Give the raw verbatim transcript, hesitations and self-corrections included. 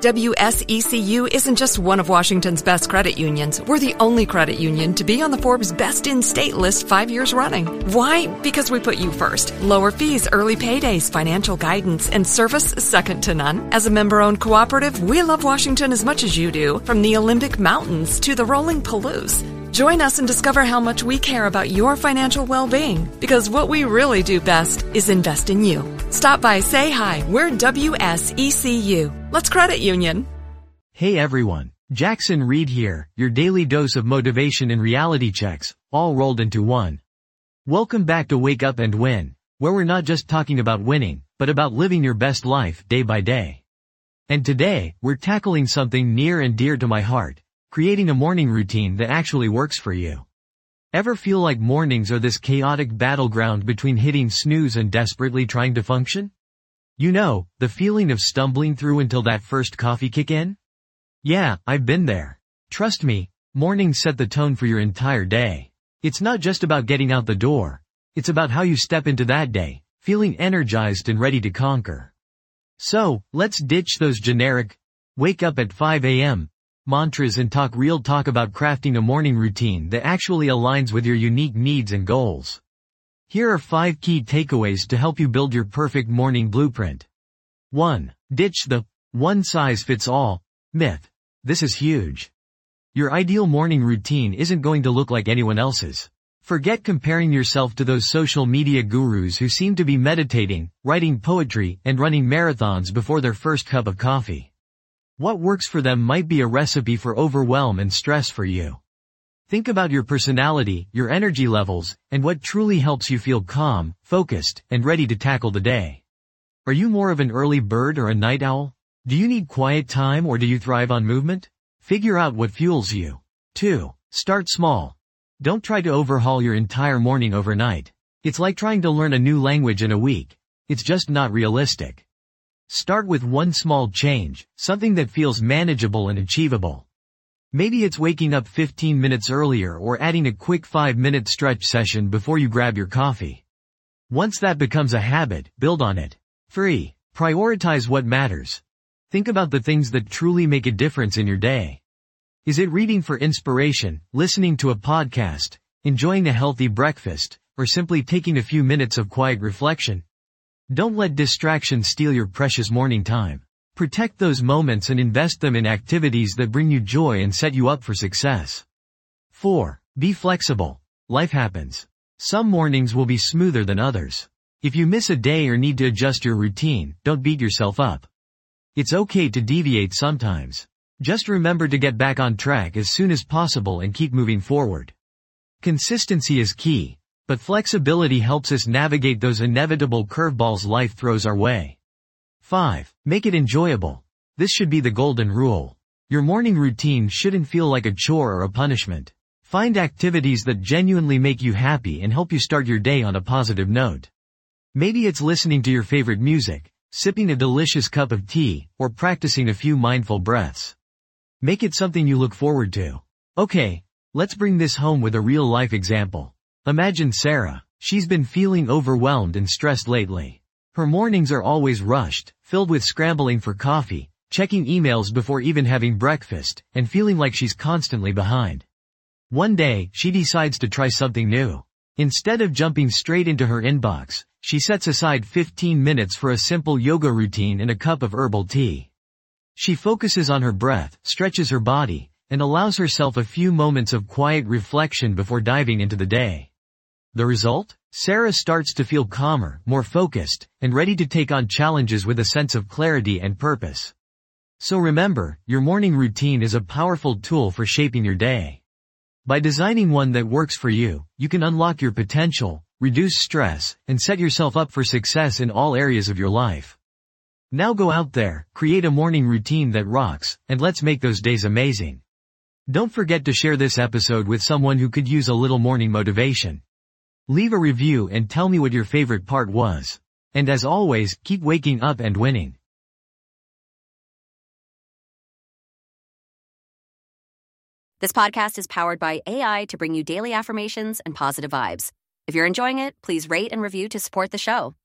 W S E C U isn't just one of Washington's best credit unions. We're the only credit union to be on the Forbes Best in State list five years running. Why? Because we put you first. Lower fees, early paydays, financial guidance, and service second to none. As a member-owned cooperative, we love Washington as much as you do, from the Olympic Mountains to the rolling Palouse. Join us and discover how much we care about your financial well-being, because what we really do best is invest in you. Stop by, say hi. We're W S E C U. Let's credit union. Hey everyone, Jackson Reed here, your daily dose of motivation and reality checks, all rolled into one. Welcome back to Wake Up and Win, where we're not just talking about winning, but about living your best life day by day. And today, we're tackling something near and dear to my heart. Creating a morning routine that actually works for you. Ever feel like mornings are this chaotic battleground between hitting snooze and desperately trying to function? You know, the feeling of stumbling through until that first coffee kick in? Yeah, I've been there. Trust me, mornings set the tone for your entire day. It's not just about getting out the door. It's about how you step into that day, feeling energized and ready to conquer. So, let's ditch those generic, wake up at five a m mantras and talk real talk about crafting a morning routine that actually aligns with your unique needs and goals. Here are five key takeaways to help you build your perfect morning blueprint. one. Ditch the one-size-fits-all myth. This is huge. Your ideal morning routine isn't going to look like anyone else's. Forget comparing yourself to those social media gurus who seem to be meditating, writing poetry, and running marathons before their first cup of coffee. What works for them might be a recipe for overwhelm and stress for you. Think about your personality, your energy levels, and what truly helps you feel calm, focused, and ready to tackle the day. Are you more of an early bird or a night owl? Do you need quiet time or do you thrive on movement? Figure out what fuels you. two. Start small. Don't try to overhaul your entire morning overnight. It's like trying to learn a new language in a week. It's just not realistic. Start with one small change, something that feels manageable and achievable. Maybe it's waking up fifteen minutes earlier or adding a quick five minute stretch session before you grab your coffee. Once that becomes a habit, build on it. three. Prioritize what matters. Think about the things that truly make a difference in your day. Is it reading for inspiration, listening to a podcast, enjoying a healthy breakfast, or simply taking a few minutes of quiet reflection? Don't let distractions steal your precious morning time. Protect those moments and invest them in activities that bring you joy and set you up for success. four. Be flexible. Life happens. Some mornings will be smoother than others. If you miss a day or need to adjust your routine, don't beat yourself up. It's okay to deviate sometimes. Just remember to get back on track as soon as possible and keep moving forward. Consistency is key. But flexibility helps us navigate those inevitable curveballs life throws our way. five. Make it enjoyable. This should be the golden rule. Your morning routine shouldn't feel like a chore or a punishment. Find activities that genuinely make you happy and help you start your day on a positive note. Maybe it's listening to your favorite music, sipping a delicious cup of tea, or practicing a few mindful breaths. Make it something you look forward to. Okay, let's bring this home with a real-life example. Imagine Sarah. She's been feeling overwhelmed and stressed lately. Her mornings are always rushed, filled with scrambling for coffee, checking emails before even having breakfast, and feeling like she's constantly behind. One day, she decides to try something new. Instead of jumping straight into her inbox, she sets aside fifteen minutes for a simple yoga routine and a cup of herbal tea. She focuses on her breath, stretches her body, and allows herself a few moments of quiet reflection before diving into the day. The result? Sarah starts to feel calmer, more focused, and ready to take on challenges with a sense of clarity and purpose. So remember, your morning routine is a powerful tool for shaping your day. By designing one that works for you, you can unlock your potential, reduce stress, and set yourself up for success in all areas of your life. Now go out there, create a morning routine that rocks, and let's make those days amazing. Don't forget to share this episode with someone who could use a little morning motivation. Leave a review and tell me what your favorite part was. And as always, keep waking up and winning. This podcast is powered by A I to bring you daily affirmations and positive vibes. If you're enjoying it, please rate and review to support the show.